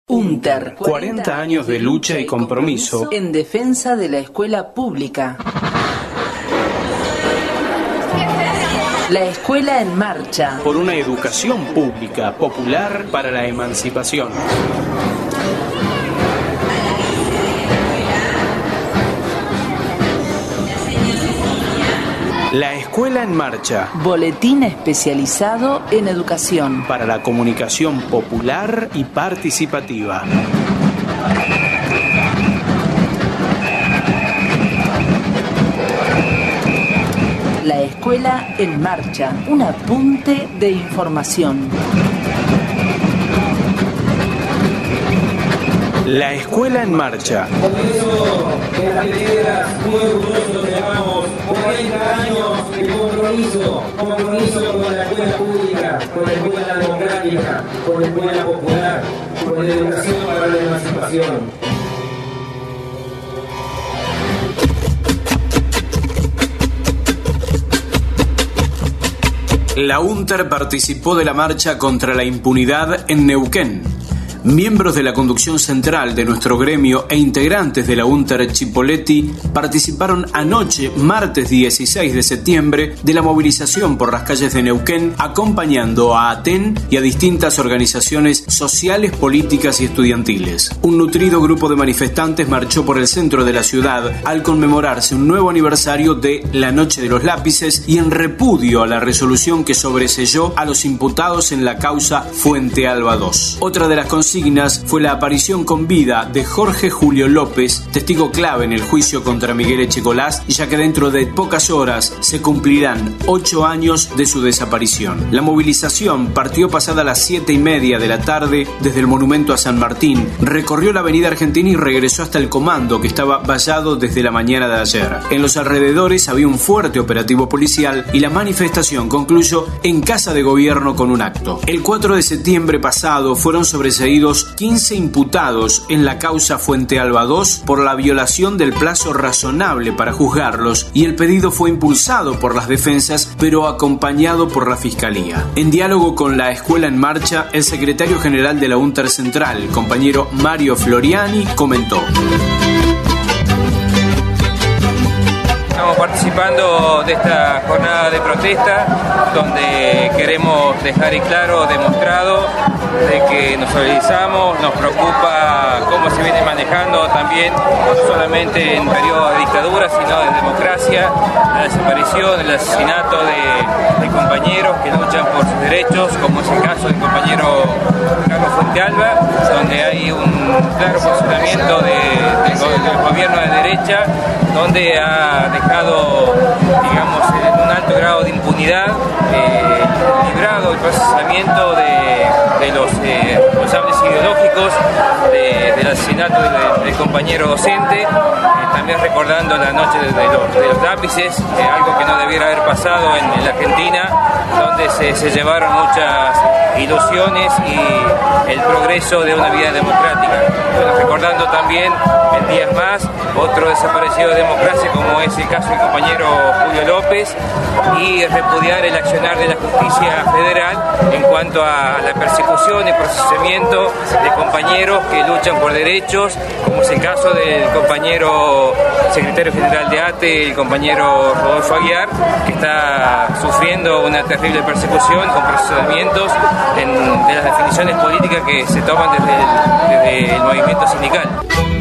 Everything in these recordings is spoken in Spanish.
UNTER, 40 años de lucha y compromiso en defensa de la escuela pública. La escuela en marcha. Por una educación pública, popular para la emancipación. La escuela en marcha. Boletín especializado en educación. Para la comunicación popular y participativa. La escuela en marcha. Un apunte de información. La escuela en marcha. Por eso, en las piedras, muy orgullosos llevamos 40 años de compromiso con la escuela pública, con la escuela democrática, con la escuela popular, con la educación para la emancipación. La UNTER participó de la marcha contra la impunidad en Neuquén. Miembros de la conducción central de nuestro gremio e integrantes de la UNTER Chipoleti participaron anoche, martes 16 de septiembre, de la movilización por las calles de Neuquén, acompañando a ATEN y a distintas organizaciones sociales, políticas y estudiantiles. Un nutrido grupo de manifestantes marchó por el centro de la ciudad al conmemorarse un nuevo aniversario de la Noche de los Lápices y en repudio a la resolución que sobreseyó a los imputados en la causa Fuente Alba II. Otra de las consignas fue la aparición con vida de Jorge Julio López, testigo clave en el juicio contra Miguel Echecolás, ya que dentro de pocas horas se cumplirán 8 años de su desaparición. La movilización partió pasada las 7:30 de la tarde desde el monumento a San Martín, recorrió la avenida Argentina y regresó hasta el comando que estaba vallado desde la mañana de ayer. En los alrededores había un fuerte operativo policial y la manifestación concluyó en Casa de Gobierno con un acto. El 4 de septiembre pasado fueron sobreseídos 15 imputados en la causa Fuente Alba II por la violación del plazo razonable para juzgarlos y el pedido fue impulsado por las defensas pero acompañado por la Fiscalía. En diálogo con la escuela en marcha, el secretario general de la UNTER Central, compañero Mario Floriani, comentó. Estamos participando de esta jornada de protesta donde queremos dejar en claro, demostrado, de que nos solidarizamos, nos preocupa cómo se viene manejando también, no solamente en periodo de dictadura, sino de democracia, la desaparición, el asesinato de compañeros que luchan por sus derechos, como es el caso del compañero Carlos Fuente Alba, donde hay un claro funcionamiento del gobierno de derecha, donde ha dejado, digamos, en un alto grado de impunidad, librado el procesamiento de los responsables ideológicos del asesinato del compañero docente, también recordando la noche de los lápices, algo que no debiera haber pasado en la Argentina, donde se llevaron muchas ilusiones y el progreso de una vida democrática. Bueno, recordando también en días más otro desaparecido de democracia como es el caso del compañero Julio López, y repudiar el accionar de la justicia federal en cuanto a la persecución y procesamiento de compañeros que luchan por derechos, como es el caso del compañero secretario general de ATE, el compañero Rodolfo Aguiar, que está sufriendo una terrible persecución con procesamientos de las definiciones políticas que se toman desde el movimiento sindical.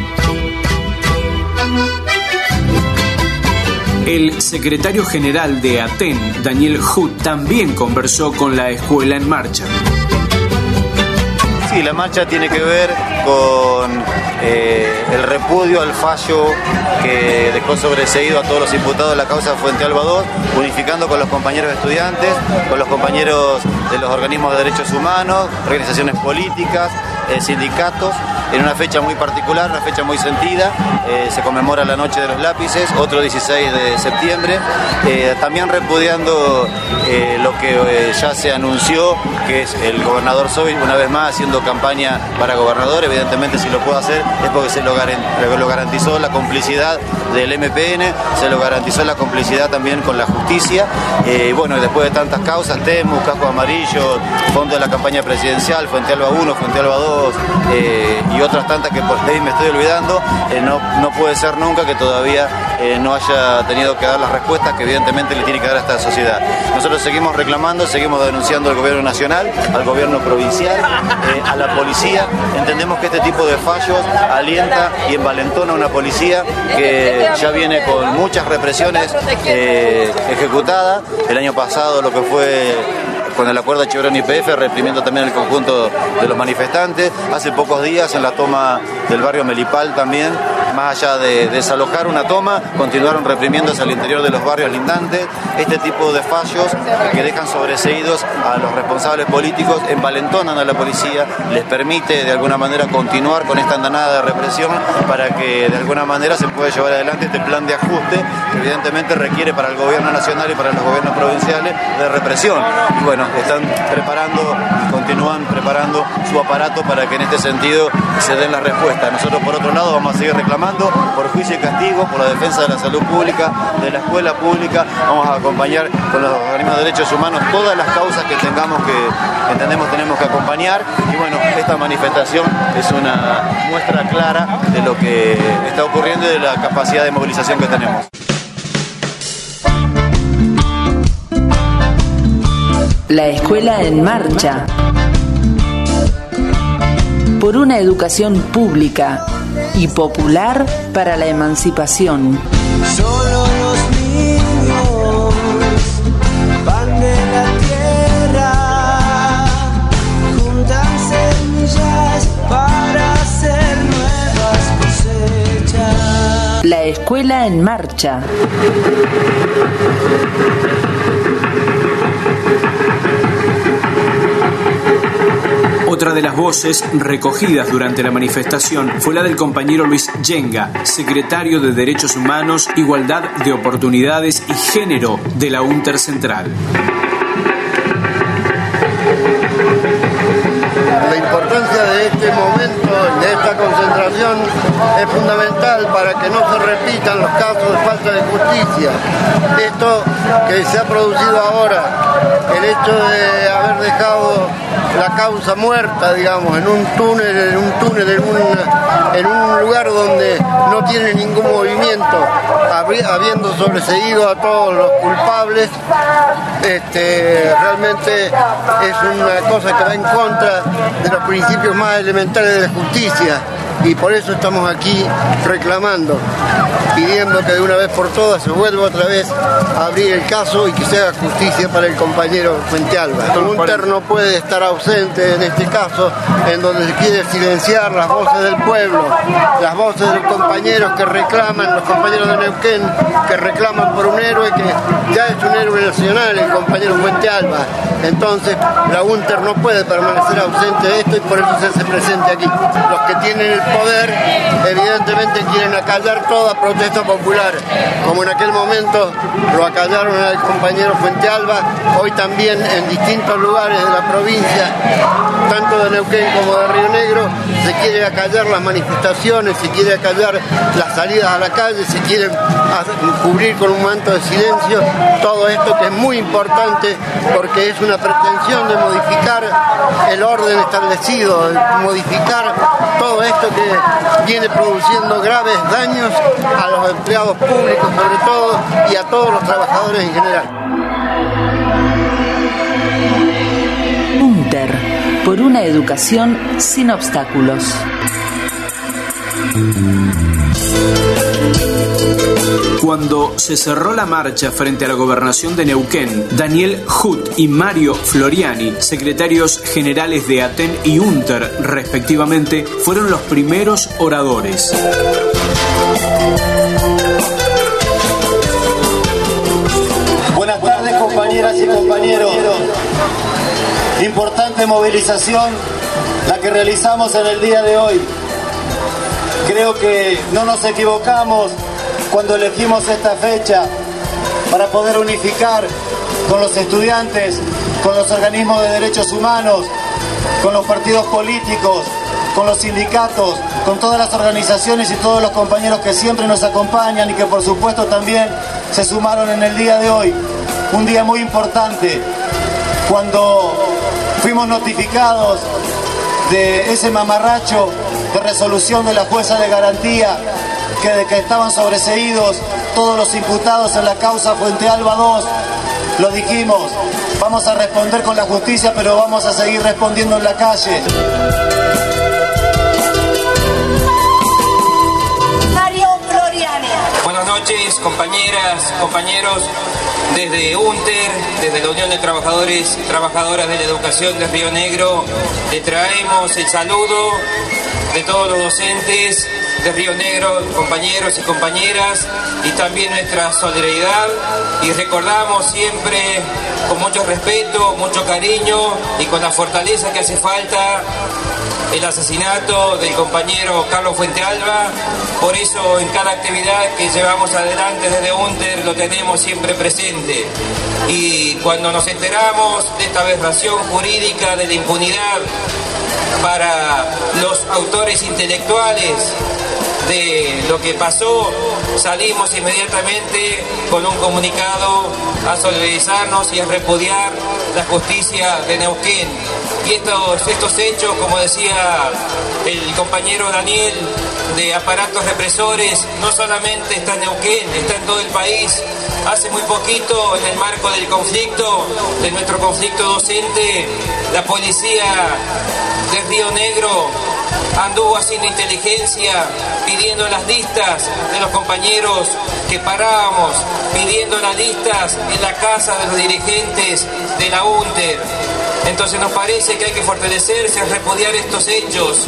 El secretario general de ATEN, Daniel Huth, también conversó con la escuela en marcha. Sí, la marcha tiene que ver con el repudio al fallo que dejó sobreseído a todos los imputados de la causa Fuente Alba II, unificando con los compañeros estudiantes, con los compañeros de los organismos de derechos humanos, organizaciones políticas, sindicatos, en una fecha muy particular, una fecha muy sentida. Se conmemora la Noche de los Lápices, otro 16 de septiembre, también repudiando lo que ya se anunció, que es el gobernador Sovich una vez más haciendo campaña para gobernador. Evidentemente, si lo puede hacer es porque se lo garantizó la complicidad del MPN, se lo garantizó la complicidad también con la justicia. Bueno, después de tantas causas, TEMU, Casco Amarillo, Fondo de la Campaña Presidencial, Fuente Alba 1, Fuente Alba 2, fallos y otras tantas que por ahí me estoy olvidando, no puede ser nunca que todavía no haya tenido que dar las respuestas que evidentemente le tiene que dar a esta sociedad. Nosotros seguimos reclamando, seguimos denunciando al gobierno nacional, al gobierno provincial, a la policía. Entendemos que este tipo de fallos alienta y envalentona a una policía que ya viene con muchas represiones ejecutadas. El año pasado lo que fue con el acuerdo de Chevron YPF, reprimiendo también el conjunto de los manifestantes. Hace pocos días en la toma del barrio Melipal también, más allá de desalojar una toma, continuaron reprimiéndose al interior de los barrios lindantes. Este tipo de fallos que dejan sobreseídos a los responsables políticos envalentonan a la policía, les permite de alguna manera continuar con esta andanada de represión para que de alguna manera se pueda llevar adelante este plan de ajuste que evidentemente requiere para el gobierno nacional y para los gobiernos provinciales de represión. Y bueno, están preparando y continúan preparando su aparato para que en este sentido se den las respuestas. Nosotros por otro lado vamos a seguir reclamando por juicio y castigo, por la defensa de la salud pública, de la escuela pública. Vamos a acompañar con los organismos de derechos humanos todas las causas que tengamos que entendemos tenemos que acompañar. Y bueno, esta manifestación es una muestra clara de lo que está ocurriendo y de la capacidad de movilización que tenemos. La escuela en marcha. Por una educación pública y popular para la emancipación. Solo los niños van de la tierra, juntan semillas para hacer nuevas cosechas. La escuela en marcha. Otra de las voces recogidas durante la manifestación fue la del compañero Luis Yenga, secretario de Derechos Humanos, Igualdad de Oportunidades y Género de la UNTER Central. La importancia de este momento, de esta concentración, es fundamental para que no se repitan los casos de falta de justicia. Esto que se ha producido ahora, el hecho de haber dejado la causa muerta, digamos, en un túnel, en un lugar donde no tiene ningún movimiento, habiendo sobreseído a todos los culpables, realmente es una cosa que va en contra de los principios más elementales de la justicia. Y por eso estamos aquí reclamando, pidiendo que de una vez por todas se vuelva otra vez a abrir el caso y que se haga justicia para el compañero Fuentealba. El UNTER no puede estar ausente en este caso, en donde se quiere silenciar las voces del pueblo, las voces de los compañeros que reclaman, los compañeros de Neuquén, que reclaman por un héroe que ya es un héroe nacional, el compañero Fuentealba. Entonces la UNTER no puede permanecer ausente de esto y por eso se hace presente aquí. Los que tienen el poder evidentemente quieren acallar toda protesta popular, como en aquel momento lo acallaron al compañero Fuentealba. Hoy también en distintos lugares de la provincia, tanto de Neuquén como de Río Negro, se quiere acallar las manifestaciones, se quiere acallar las salidas a la calle, se quiere cubrir con un manto de silencio todo esto, que es muy importante porque es una pretensión de modificar el orden establecido, de modificar todo esto que viene produciendo graves daños a los empleados públicos sobre todo y a todos los trabajadores en general. UNTER, por una educación sin obstáculos. Cuando se cerró la marcha frente a la gobernación de Neuquén, Daniel Hut y Mario Floriani, secretarios generales de ATEN y UNTER, respectivamente, fueron los primeros oradores. Buenas tardes, compañeras y compañeros. Importante movilización la que realizamos en el día de hoy. Creo que no nos equivocamos cuando elegimos esta fecha para poder unificar con los estudiantes, con los organismos de derechos humanos, con los partidos políticos, con los sindicatos, con todas las organizaciones y todos los compañeros que siempre nos acompañan y que por supuesto también se sumaron en el día de hoy. Un día muy importante, cuando fuimos notificados de ese mamarracho de resolución de la jueza de garantía que de que estaban sobreseídos todos los imputados en la causa Fuente Alba 2. Lo dijimos, vamos a responder con la justicia, pero vamos a seguir respondiendo en la calle. Buenas noches, compañeras, compañeros, desde UNTER, desde la Unión de Trabajadores y Trabajadoras de la Educación de Río Negro, le traemos el saludo de todos los docentes de Río Negro, compañeros y compañeras, y también nuestra solidaridad, y recordamos siempre con mucho respeto, mucho cariño y con la fortaleza que hace falta el asesinato del compañero Carlos Fuente Alba. Por eso en cada actividad que llevamos adelante desde UNTER lo tenemos siempre presente. Y cuando nos enteramos de esta aberración jurídica de la impunidad para los autores intelectuales de lo que pasó, salimos inmediatamente con un comunicado a solidarizarnos y a repudiar la justicia de Neuquén. Y estos hechos, como decía el compañero Daniel, de aparatos represores, no solamente está en Neuquén, está en todo el país. Hace muy poquito, en el marco del conflicto, de nuestro conflicto docente, la policía de Río Negro anduvo haciendo inteligencia, pidiendo las listas de los compañeros que parábamos, pidiendo las listas en la casa de los dirigentes de la UNTER. Entonces nos parece que hay que fortalecerse, repudiar estos hechos.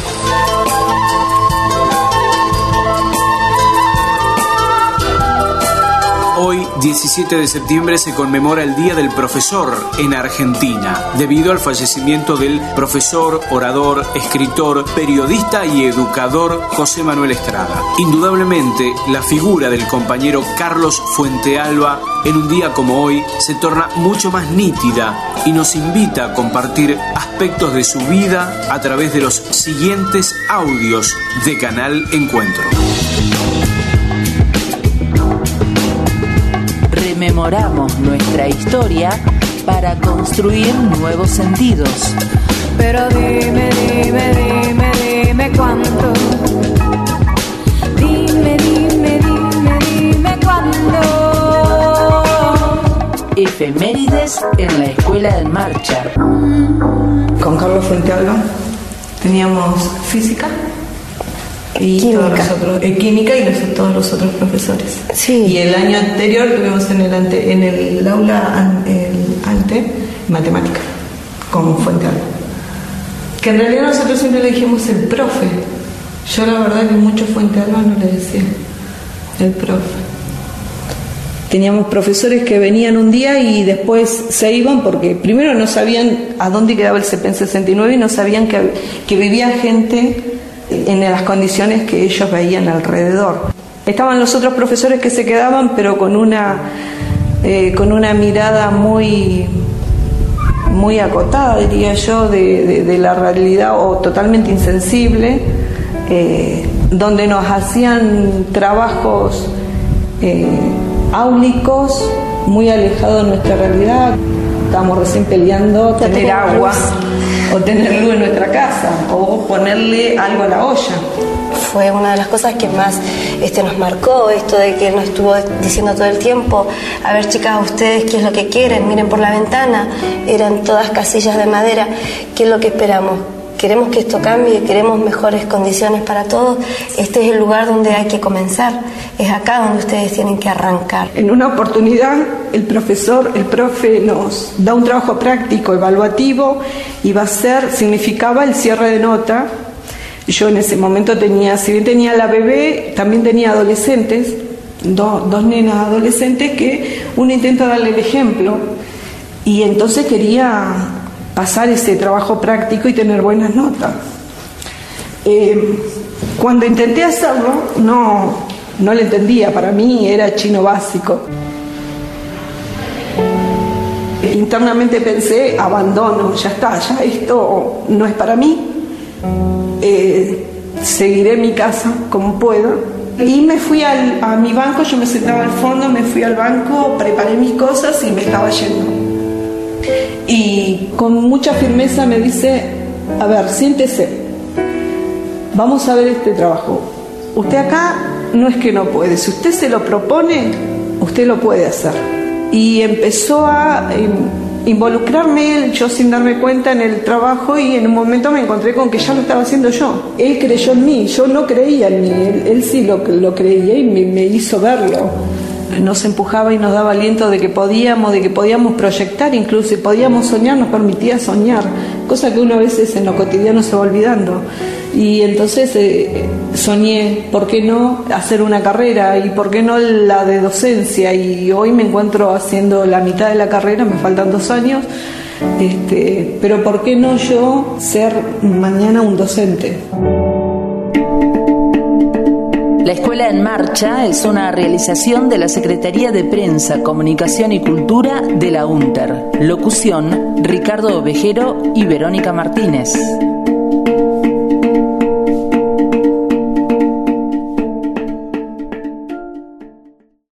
Hoy, 17 de septiembre, se conmemora el Día del Profesor en Argentina, debido al fallecimiento del profesor, orador, escritor, periodista y educador José Manuel Estrada. Indudablemente, la figura del compañero Carlos Fuente Alba en un día como hoy se torna mucho más nítida y nos invita a compartir aspectos de su vida a través de los siguientes audios de Canal Encuentro. Rememoramos nuestra historia para construir nuevos sentidos. Pero dime cuándo. Dime cuándo. Efemérides en la Escuela en Marcha. Con Carlos Fuente Alba teníamos física y química y todos los otros profesores. Sí. Y el año anterior tuvimos en el aula matemática con Fuente Alba, que en realidad nosotros siempre le dijimos el profe. Yo la verdad que mucho Fuente Alba no le decía el profe. Teníamos profesores que venían un día y después se iban porque primero no sabían a dónde quedaba el CEPEN 69 y no sabían que vivía gente en las condiciones que ellos veían alrededor. Estaban los otros profesores que se quedaban, pero con una mirada muy acotada, diría yo, de la realidad, o totalmente insensible, donde nos hacían trabajos áulicos muy alejados de nuestra realidad. Estábamos recién peleando tener agua o tener luz en nuestra casa o ponerle algo a la olla. Fue una de las cosas que más nos marcó, esto de que nos estuvo diciendo todo el tiempo: a ver, chicas, ustedes qué es lo que quieren, miren por la ventana. Eran todas casillas de madera. ¿Qué es lo que esperamos? Queremos que esto cambie, queremos mejores condiciones para todos. Este es el lugar donde hay que comenzar, es acá donde ustedes tienen que arrancar. En una oportunidad el profe nos da un trabajo práctico, evaluativo, y significaba el cierre de nota. Yo en ese momento si bien tenía la bebé, también tenía adolescentes, dos nenas adolescentes que uno intenta darle el ejemplo, y entonces quería pasar ese trabajo práctico y tener buenas notas. Cuando intenté hacerlo, no lo entendía, para mí era chino básico. Internamente pensé: abandono, ya está, ya esto no es para mí, seguiré mi casa como pueda. Y me fui a mi banco, yo me sentaba al fondo, me fui al banco, preparé mis cosas y me estaba yendo. Y con mucha firmeza me dice: a ver, siéntese, vamos a ver este trabajo. Usted acá no es que no puede, si usted se lo propone, usted lo puede hacer. Y empezó a involucrarme él, yo sin darme cuenta, en el trabajo, y en un momento me encontré con que ya lo estaba haciendo yo. Él creyó en mí, yo no creía en mí, él sí lo creía y me hizo verlo. Nos empujaba y nos daba aliento de que podíamos proyectar, incluso, y podíamos soñar, nos permitía soñar, cosa que uno a veces en lo cotidiano se va olvidando. Y entonces soñé, ¿por qué no hacer una carrera? ¿Y por qué no la de docencia? Y hoy me encuentro haciendo la mitad de la carrera, me faltan 2 años, pero ¿por qué no yo ser mañana un docente? La Escuela en Marcha es una realización de la Secretaría de Prensa, Comunicación y Cultura de la UNTER. Locución, Ricardo Ovejero y Verónica Martínez.